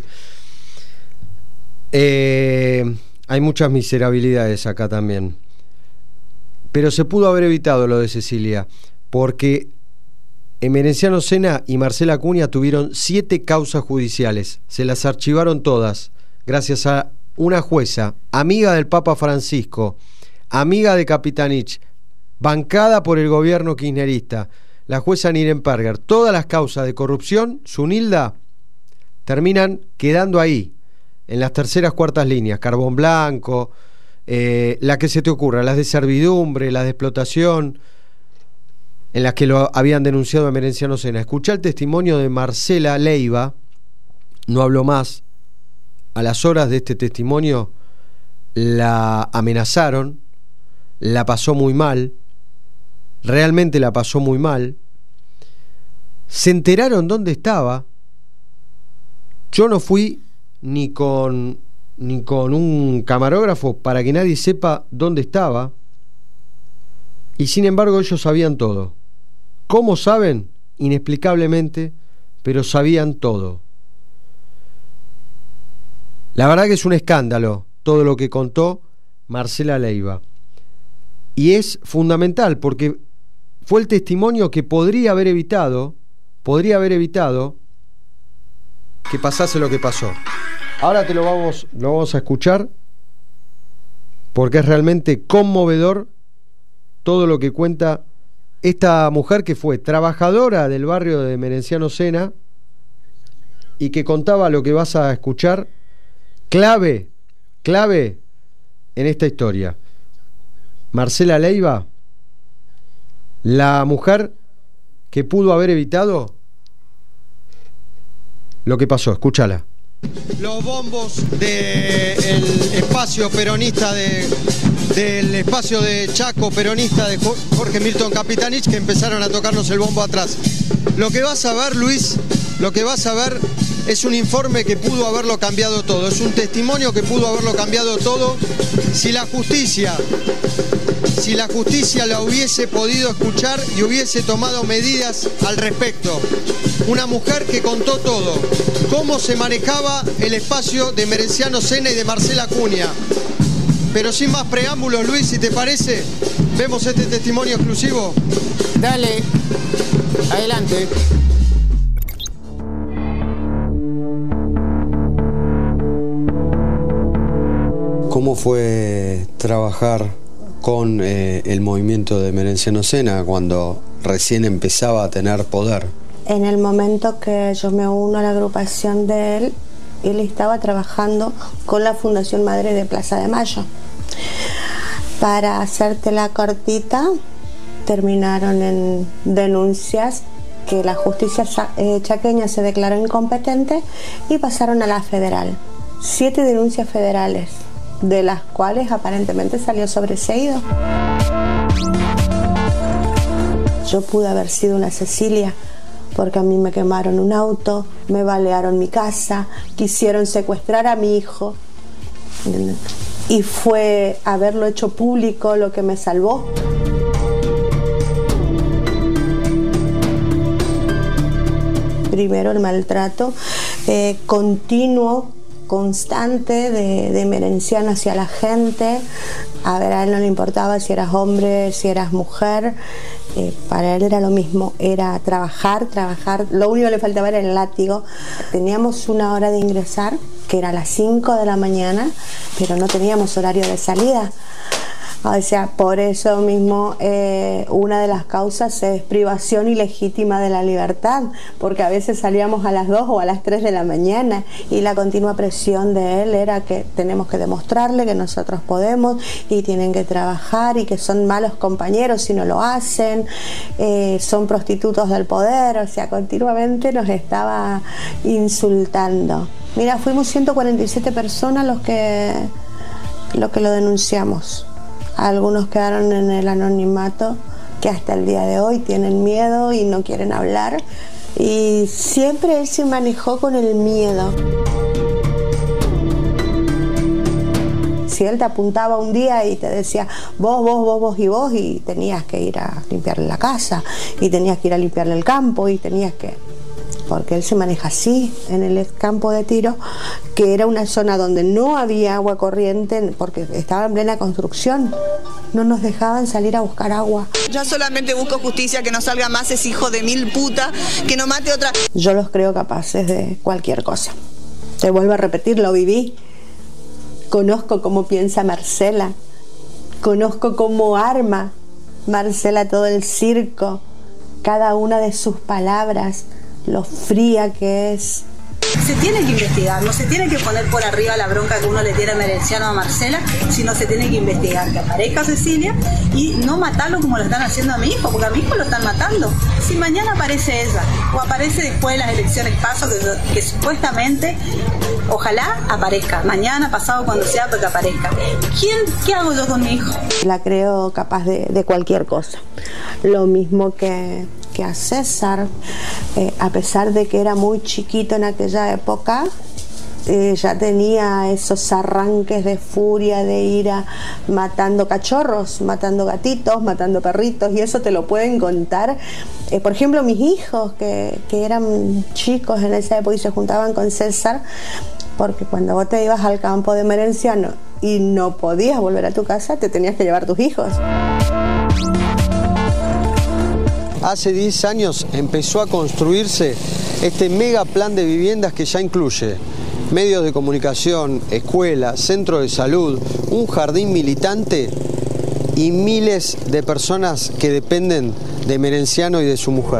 Eh, hay muchas miserabilidades acá también. Pero se pudo haber evitado lo de Cecilia, porque Emerenciano Sena y Marcela Acuña tuvieron siete causas judiciales. Se las archivaron todas, gracias a una jueza, amiga del Papa Francisco, amiga de Capitanich, bancada por el gobierno kirchnerista, la jueza Nirenberger. Todas las causas de corrupción, Zunilda, terminan quedando ahí, en las terceras, cuartas líneas. Carbón Blanco, eh, la que se te ocurra, las de servidumbre, las de explotación, en las que lo habían denunciado a Emerenciano Sena. Escuchá el testimonio de Marcela Leiva, no habló más. A las horas de este testimonio la amenazaron, la pasó muy mal, realmente la pasó muy mal. Se enteraron dónde estaba. Yo no fui ni con ni con un camarógrafo para que nadie sepa dónde estaba, y sin embargo ellos sabían todo. ¿Cómo saben? Inexplicablemente, pero sabían todo. La verdad que es un escándalo todo lo que contó Marcela Leiva, y es fundamental porque fue el testimonio que podría haber evitado podría haber evitado que pasase lo que pasó. Ahora te lo vamos, lo vamos a escuchar, porque es realmente conmovedor todo lo que cuenta esta mujer que fue trabajadora del barrio de Emerenciano Sena y que contaba lo que vas a escuchar, clave, clave en esta historia. Marcela Leiva, la mujer que pudo haber evitado lo que pasó. Escúchala. Los bombos del espacio peronista de, del espacio de Chaco peronista de Jorge Milton Capitanich, que empezaron a tocarnos el bombo atrás. Lo que vas a ver, Luis, lo que vas a ver es un informe que pudo haberlo cambiado todo, es un testimonio que pudo haberlo cambiado todo si la justicia, si la justicia la hubiese podido escuchar y hubiese tomado medidas al respecto. Una mujer que contó todo, cómo se manejaba el espacio de Emerenciano Sena y de Marcela Acuña. Pero sin más preámbulos, Luis, si te parece, vemos este testimonio exclusivo. Dale, adelante. ¿Cómo fue trabajar con eh, el movimiento de Emerenciano Sena cuando recién empezaba a tener poder? En el momento que yo me uno a la agrupación de él, él estaba trabajando con la Fundación Madre de Plaza de Mayo. Para hacértela cortita, terminaron en denuncias que la justicia chaqueña se declaró incompetente y pasaron a la federal. Siete denuncias federales, de las cuales aparentemente salió sobreseído. Yo pude haber sido una Cecilia, porque a mí me quemaron un auto, me balearon mi casa, quisieron secuestrar a mi hijo, y fue haberlo hecho público lo que me salvó. Primero el maltrato eh, continuo, constante de, de Emerenciano hacia la gente. A ver, a él no le importaba si eras hombre, si eras mujer, eh, para él era lo mismo, era trabajar, trabajar, lo único que le faltaba era el látigo. Teníamos una hora de ingresar, que era a las cinco de la mañana, pero no teníamos horario de salida. O sea, por eso mismo eh, una de las causas es privación ilegítima de la libertad, porque a veces salíamos a las dos o a las tres de la mañana y la continua presión de él era que tenemos que demostrarle que nosotros podemos y tienen que trabajar y que son malos compañeros si no lo hacen, eh, son prostitutos del poder, o sea, continuamente nos estaba insultando. Mira, fuimos ciento cuarenta y siete personas los que, los que lo denunciamos. Algunos quedaron en el anonimato, que hasta el día de hoy tienen miedo y no quieren hablar, Y siempre él se manejó con el miedo. Si él te apuntaba un día y te decía vos, vos, vos, vos y vos, y tenías que ir a limpiarle la casa, y tenías que ir a limpiarle el campo, y tenías que... Porque él se maneja así en el campo de tiro, que era una zona donde no había agua corriente porque estaba en plena construcción. No nos dejaban salir a buscar agua. Yo solamente busco justicia, que no salga más ese hijo de mil puta, que no mate otra. Yo los creo capaces de cualquier cosa. Te vuelvo a repetir, lo viví. Conozco cómo piensa Marcela. Conozco cómo arma Marcela todo el circo, cada una de sus palabras, lo fría que es. Se tiene que investigar, no se tiene que poner por arriba la bronca que uno le tiene a Merenciano a Marcela, sino se tiene que investigar, que aparezca Cecilia y no matarlo como lo están haciendo a mi hijo, porque a mi hijo lo están matando. Si mañana aparece ella, o aparece después de las elecciones paso, que, que supuestamente, ojalá aparezca, mañana, pasado, cuando sea, porque aparezca. ¿Quién, qué hago yo con mi hijo? La creo capaz de, de cualquier cosa. Lo mismo que... que a César, eh, a pesar de que era muy chiquito en aquella época, eh, ya tenía esos arranques de furia, de ira, matando cachorros, matando gatitos, matando perritos, y eso te lo pueden contar. Eh, por ejemplo, mis hijos, que, que eran chicos en esa época y se juntaban con César, porque cuando vos te ibas al campo de Merenciano y no podías volver a tu casa, te tenías que llevar tus hijos. Hace diez años empezó a construirse este mega plan de viviendas que ya incluye medios de comunicación, escuela, centro de salud, un jardín militante y miles de personas que dependen de Merenciano y de su mujer.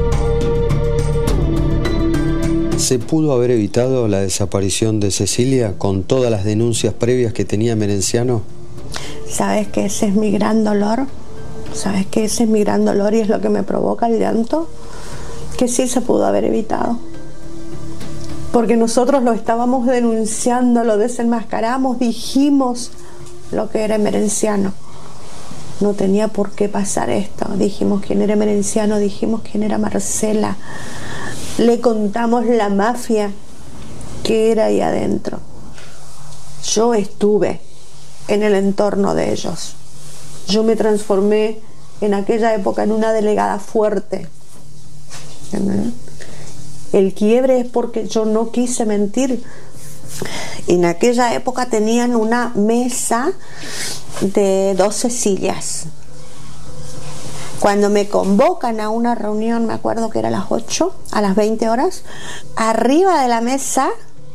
¿Se pudo haber evitado la desaparición de Cecilia con todas las denuncias previas que tenía Merenciano? ¿Sabes que ese es mi gran dolor? ¿Sabes que ese es mi gran dolor y es lo que me provoca el llanto? Que sí se pudo haber evitado. Porque nosotros lo estábamos denunciando, lo desenmascaramos, dijimos lo que era Merenciano. No tenía por qué pasar esto. Dijimos quién era Merenciano, dijimos quién era Marcela. Le contamos la mafia que era ahí adentro. Yo estuve en el entorno de ellos. Yo me transformé en aquella época en una delegada fuerte. ¿Entendés? El quiebre es porque yo no quise mentir. En aquella época tenían una mesa de doce sillas. Cuando me convocan a una reunión, me acuerdo que era a las ocho, a las veinte horas, arriba de la mesa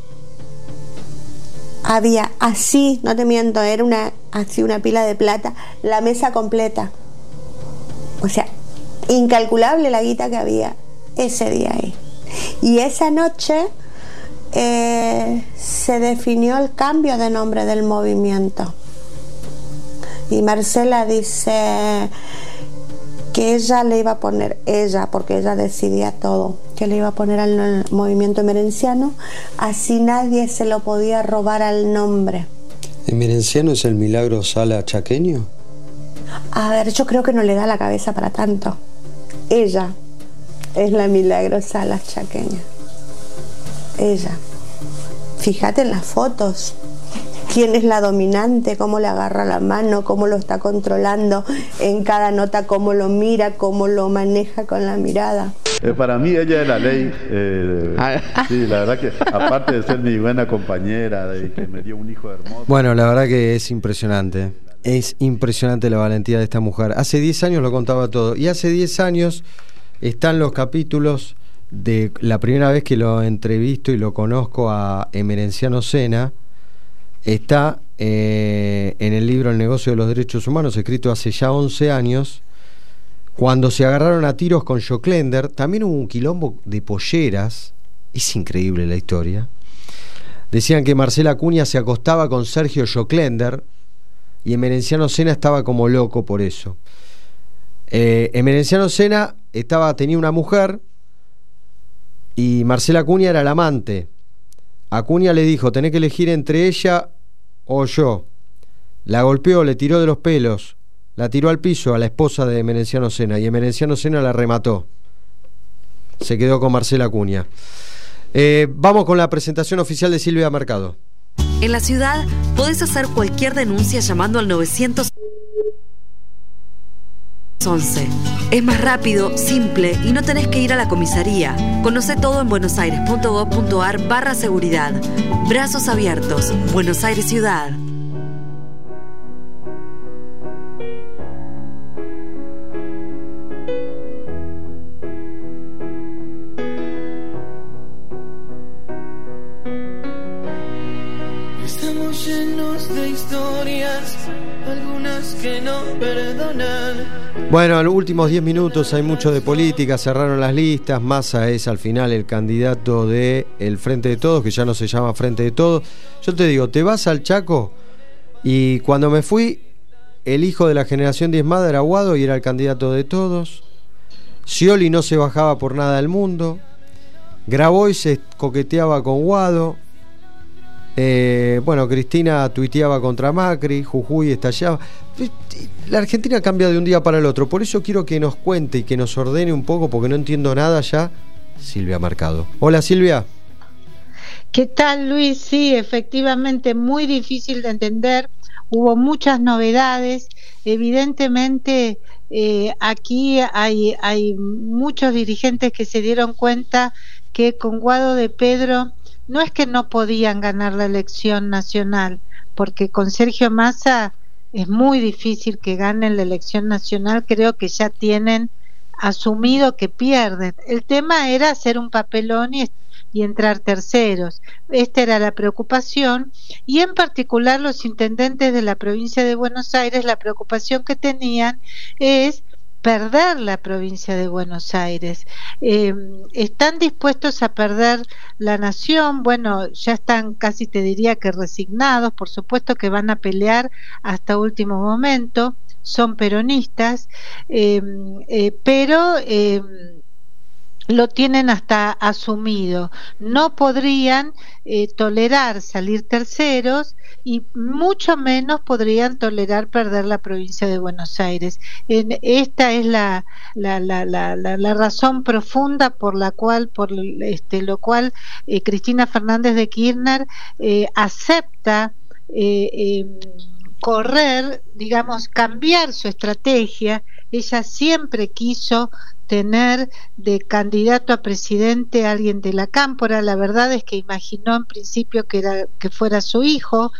había así, no te miento, era una así una pila de plata, la mesa completa. O sea, incalculable la guita que había ese día ahí. Y esa noche eh, se definió el cambio de nombre del movimiento. Y Marcela dice que ella le iba a poner, ella, porque ella decidía todo, que le iba a poner al movimiento Merenciano, así nadie se lo podía robar al nombre. ¿El Merenciano es el Milagro Sala chaqueño? A ver, yo creo que no le da la cabeza para tanto. Ella es la Milagro Sala chaqueña. Ella. Fíjate en las fotos. ¿Quién es la dominante? ¿Cómo le agarra la mano? ¿Cómo lo está controlando? En cada nota, ¿cómo lo mira? ¿Cómo lo maneja con la mirada? Eh, para mí ella es la ley. Eh, sí, la verdad que aparte de ser mi buena compañera, de que me dio un hijo hermoso. Bueno, la verdad que es impresionante. Es impresionante la valentía de esta mujer. Hace diez años lo contaba todo. Y hace diez años están los capítulos de la primera vez que lo entrevisto y lo conozco a Emerenciano Sena. Está eh, en el libro El negocio de los derechos humanos, escrito hace ya once años, cuando se agarraron a tiros con Joclender. También hubo un quilombo de polleras. Es increíble la historia. Decían que Marcela Acuña se acostaba con Sergio Joclender y Emerenciano Sena estaba como loco por eso. eh, Emerenciano Sena estaba, tenía una mujer y Marcela Acuña era la amante. Acuña le dijo, tenés que elegir entre ella o yo. La golpeó, le tiró de los pelos, la tiró al piso a la esposa de Emerenciano Sena y Emerenciano Sena la remató. se quedó con Marcela Acuña. Eh, vamos con la presentación oficial de Silvia Mercado. En la ciudad podés hacer cualquier denuncia llamando al novecientos once. Es más rápido, simple y no tenés que ir a la comisaría. Conoce todo en buenosaires.gov.ar barra seguridad. Brazos abiertos. Buenos Aires Ciudad. Estamos llenos de historias, algunas que no perdonan. Bueno, en los últimos diez minutos hay mucho de política, cerraron las listas. Massa es al final el candidato de el Frente de Todos, que ya no se llama Frente de Todos. Yo te digo, te vas al Chaco y cuando me fui, el hijo de la generación diezmada era Guado y era el candidato de todos. Scioli no se bajaba por nada del mundo. Grabois se coqueteaba con Guado. Eh, bueno, Cristina tuiteaba contra Macri, Jujuy estallaba. La Argentina cambia de un día para el otro. Por eso quiero que nos cuente y que nos ordene un poco, porque no entiendo nada ya. Silvia Mercado. Hola, Silvia. ¿Qué tal, Luis? Sí, efectivamente, muy difícil de entender. Hubo muchas novedades. Evidentemente, eh, aquí hay, hay muchos dirigentes que se dieron cuenta que con Guado de Pedro no es que no podían ganar la elección nacional, porque con Sergio Massa es muy difícil que ganen la elección nacional. Creo que ya tienen asumido que pierden. El tema era hacer un papelón y, y entrar terceros. Esta era la preocupación, y en particular los intendentes de la provincia de Buenos Aires, la preocupación que tenían es perder la provincia de Buenos Aires. Eh, están dispuestos a perder la nación. Bueno, ya están casi, te diría que resignados. Por supuesto que van a pelear hasta último momento, son peronistas, eh, eh, pero eh, lo tienen hasta asumido. No podrían eh, tolerar salir terceros, y mucho menos podrían tolerar perder la provincia de Buenos Aires. En, esta es la, la, la, la, la, la razón profunda por la cual, por este, lo cual eh, Cristina Fernández de Kirchner eh, acepta eh, eh, correr, digamos, cambiar su estrategia. Ella siempre quiso tener de candidato a presidente a alguien de la Cámpora. La verdad es que imaginó en principio que era que fuera su hijo.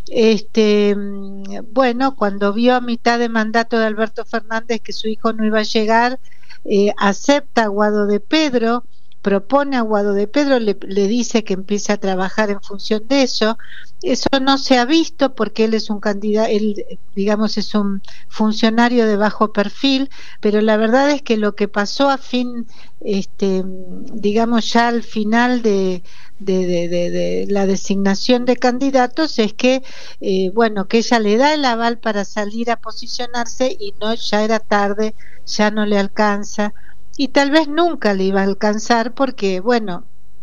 Este, bueno, cuando vio a mitad de mandato de Alberto Fernández que su hijo no iba a llegar, eh, acepta a Guado de Pedro, propone a Guado de Pedro, le, le dice que empiece a trabajar en función de eso. Eso no se ha visto porque él es un candidato, él, digamos, es un funcionario de bajo perfil, pero la verdad es que lo que pasó a fin, este, digamos, ya al final de, de, de, de, de la designación de candidatos es que, eh, bueno, que ella le da el aval para salir a posicionarse y no, ya era tarde, ya no le alcanza. Y tal vez nunca le iba a alcanzar porque, bueno,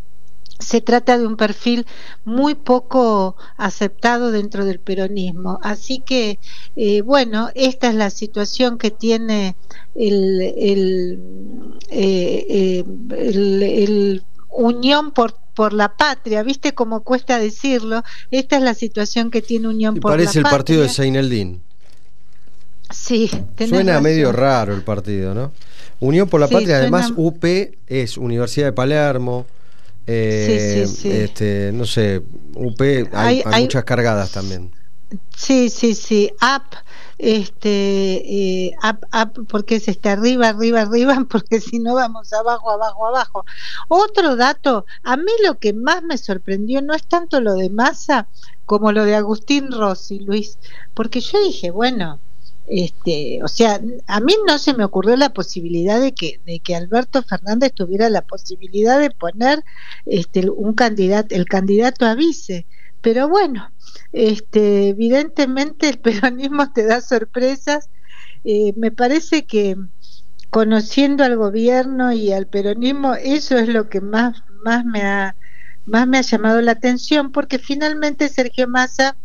se trata de un perfil muy poco aceptado dentro del peronismo. Así que, eh, bueno, esta es la situación que tiene el, el, eh, eh, el, el Unión por por la Patria. ¿Viste cómo cuesta decirlo? Esta es la situación que tiene Unión por la Patria. Parece el partido de Seineldín. Sí, suena razón. Medio raro el partido, ¿no? Unión por la Sí, Patria, suena... además U P es Universidad de Palermo, eh, sí, sí, sí. Este, no sé, U P hay, hay, hay muchas cargadas también. Sí, sí, sí, A P, este, eh, A P, A P, porque es este arriba, arriba, arriba, porque si no vamos abajo, abajo, abajo. Otro dato, a mí lo que más me sorprendió no es tanto lo de Massa como lo de Agustín Rossi, Luis, porque yo dije, bueno, este, o sea, a mí no se me ocurrió la posibilidad de que de que Alberto Fernández tuviera la posibilidad de poner este un candidato, el candidato a vice, pero bueno, este, evidentemente el peronismo te da sorpresas. Eh, me parece que conociendo al gobierno y al peronismo, eso es lo que más más me ha más me ha llamado la atención, porque finalmente Sergio Massa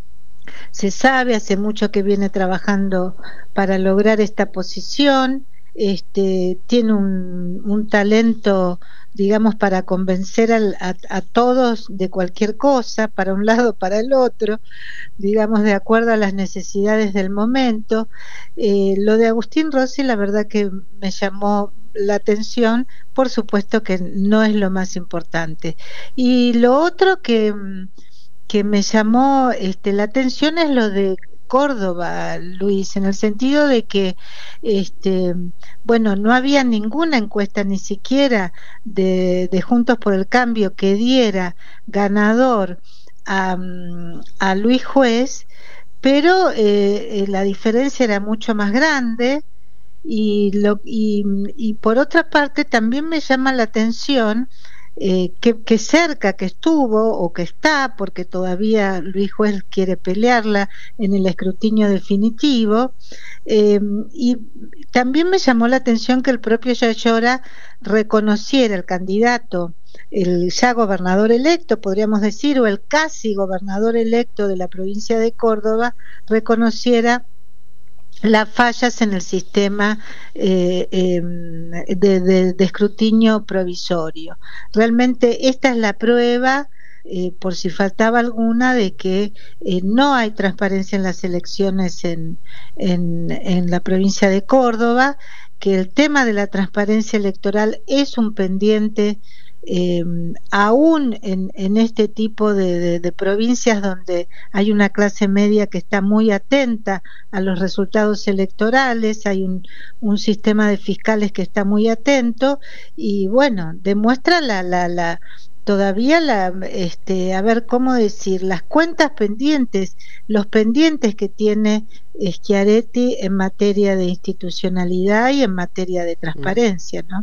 se sabe, hace mucho que viene trabajando para lograr esta posición. este, tiene un, un talento, digamos, para convencer al, a, a todos de cualquier cosa, para un lado, para el otro, digamos, de acuerdo a las necesidades del momento. Eh, lo de Agustín Rossi, la verdad que me llamó la atención, por supuesto que no es lo más importante. Y lo otro que, que me llamó este, la atención es lo de Córdoba, Luis, en el sentido de que este, bueno, no había ninguna encuesta, ni siquiera de, de Juntos por el Cambio, que diera ganador a, a Luis Juez, pero eh, la diferencia era mucho más grande. Y, lo, y, y por otra parte también me llama la atención eh, que, que cerca que estuvo o que está, porque todavía Luis Juez quiere pelearla en el escrutinio definitivo, eh, y también me llamó la atención que el propio Yayora reconociera el candidato, el ya gobernador electo, podríamos decir, o el casi gobernador electo de la provincia de Córdoba, reconociera las fallas en el sistema eh, eh, de, de, de escrutinio provisorio. Realmente esta es la prueba, eh, por si faltaba alguna, de que eh, no hay transparencia en las elecciones en, en, en la provincia de Córdoba, que el tema de la transparencia electoral es un pendiente Eh, aún en, en este tipo de, de, de provincias donde hay una clase media que está muy atenta a los resultados electorales, hay un, un sistema de fiscales que está muy atento, y bueno, demuestra la, la, la todavía la, este, a ver cómo decir, las cuentas pendientes, los pendientes que tiene Schiaretti en materia de institucionalidad y en materia de transparencia, ¿no?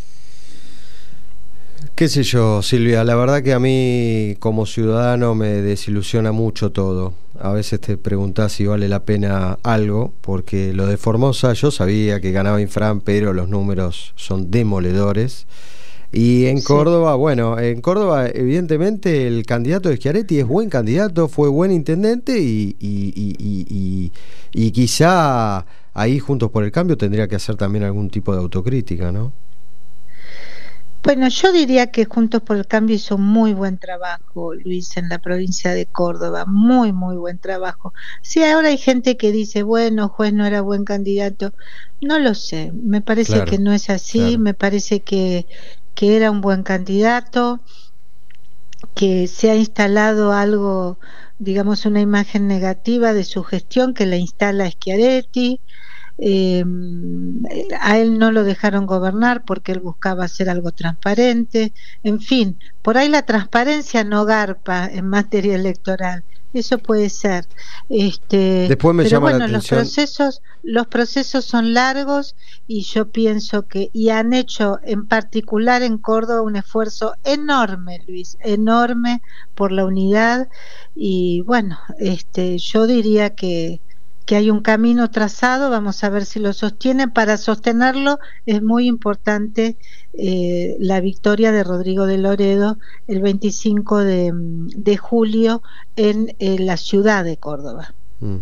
Qué sé yo, Silvia, la verdad que a mí como ciudadano me desilusiona mucho todo. A veces te preguntás si vale la pena algo, porque lo de Formosa yo sabía que ganaba Infran, pero los números son demoledores. Y en Córdoba, sí. bueno, en Córdoba evidentemente el candidato de Schiaretti es buen candidato, fue buen intendente y, y, y, y, y, y quizá ahí Juntos por el Cambio tendría que hacer también algún tipo de autocrítica, ¿no? Bueno, yo diría que Juntos por el Cambio hizo muy buen trabajo, Luis, en la provincia de Córdoba, muy, muy buen trabajo. Sí, ahora hay gente que dice, bueno, Juez no era buen candidato, no lo sé, me parece claro, que no es así, claro. me parece que, que era un buen candidato, que se ha instalado algo, digamos, una imagen negativa de su gestión que la instala Schiaretti. Eh, a él no lo dejaron gobernar porque él buscaba hacer algo transparente, en fin, por ahí la transparencia no garpa en materia electoral, eso puede ser. Este, Después me pero llama bueno, la atención. los procesos, los procesos son largos y yo pienso que, y han hecho en particular en Córdoba un esfuerzo enorme, Luis, enorme por la unidad, y bueno, este, yo diría que que hay un camino trazado, vamos a ver si lo sostiene. Para sostenerlo es muy importante eh, la victoria de Rodrigo de Loredo el veinticinco de, de julio en eh, la ciudad de Córdoba. Mm.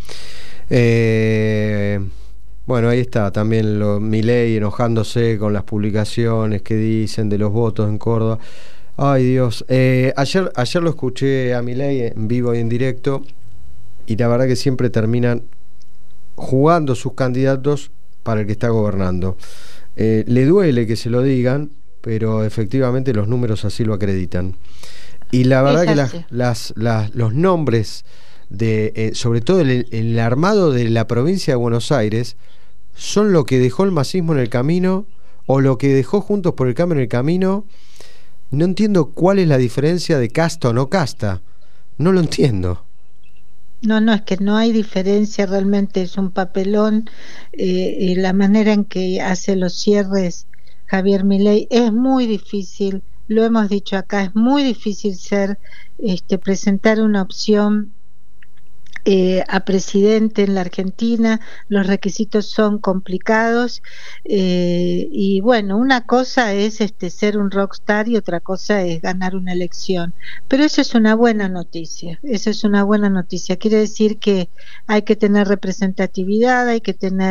Eh, bueno, ahí está también lo, Milei enojándose con las publicaciones que dicen de los votos en Córdoba. Ay Dios, eh, ayer, ayer lo escuché a Milei en vivo y en directo, y la verdad que siempre terminan jugando sus candidatos para el que está gobernando. Eh, le duele que se lo digan, pero efectivamente los números así lo acreditan. Y la verdad que las, las, las, los nombres, de eh, sobre todo el, el armado de la provincia de Buenos Aires, son lo que dejó el masismo en el camino, o lo que dejó Juntos por el Cambio en el camino. No entiendo cuál es la diferencia de casta o no casta. No lo entiendo. No, no, es que no hay diferencia, realmente es un papelón. Eh, la manera en que hace los cierres Javier Milei es muy difícil, lo hemos dicho acá, es muy difícil ser, este, presentar una opción Eh, a presidente en la Argentina. Los requisitos son complicados, eh, y bueno, una cosa es este ser un rockstar y otra cosa es ganar una elección, pero eso es una buena noticia, eso es una buena noticia, quiere decir que hay que tener representatividad, hay que tener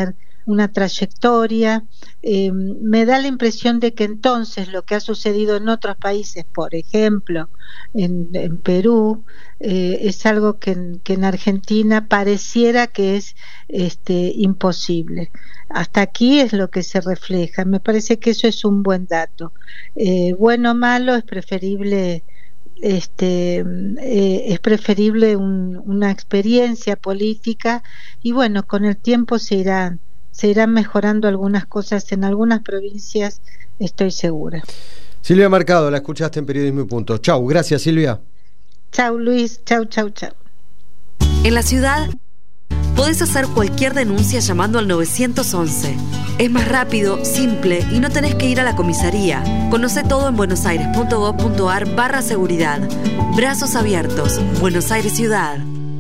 una trayectoria. Eh, me da la impresión de que entonces lo que ha sucedido en otros países, por ejemplo en, en Perú, eh, es algo que en, que en Argentina pareciera que es este, imposible. Hasta aquí es lo que se refleja. Me parece que eso es un buen dato. Eh, bueno o malo, es preferible este eh, es preferible un, una experiencia política, y bueno, con el tiempo se irán se irán mejorando algunas cosas en algunas provincias, estoy segura. Silvia Mercado, la escuchaste en Periodismo y Punto. Chau, gracias Silvia. Chau Luis, chau, chau, chau. En la ciudad podés hacer cualquier denuncia llamando al nueve once. Es más rápido, simple y no tenés que ir a la comisaría. Conocé todo en buenosaires.gov.ar barra seguridad. Brazos abiertos. Buenos Aires Ciudad.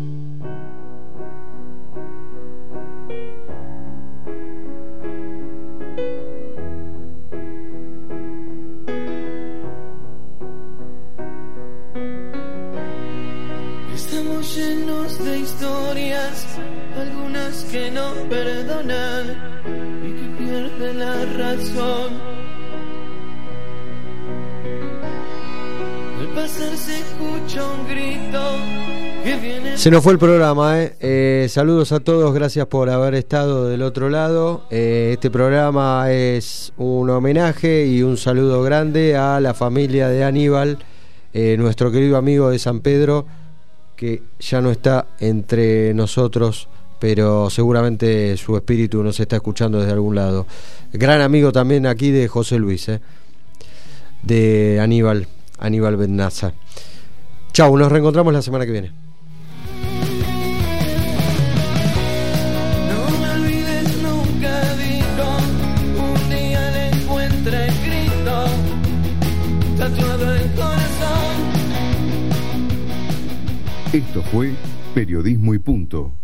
Estamos llenos de historias, algunas que no perdonan y que pierden la razón. Al pasar se escucha un grito que viene. Se nos fue el programa, ¿eh? Eh, saludos a todos, gracias por haber estado del otro lado. Eh, este programa es un homenaje y un saludo grande a la familia de Aníbal, eh, nuestro querido amigo de San Pedro, que ya no está entre nosotros, pero seguramente su espíritu nos está escuchando desde algún lado. Gran amigo también aquí de José Luis, ¿eh? de Aníbal, Aníbal Bennaza. Chau, nos reencontramos la semana que viene. No me olvides nunca, dijo, un día le encuentra el grito tatuado en el corazón. Esto fue Periodismo y Punto.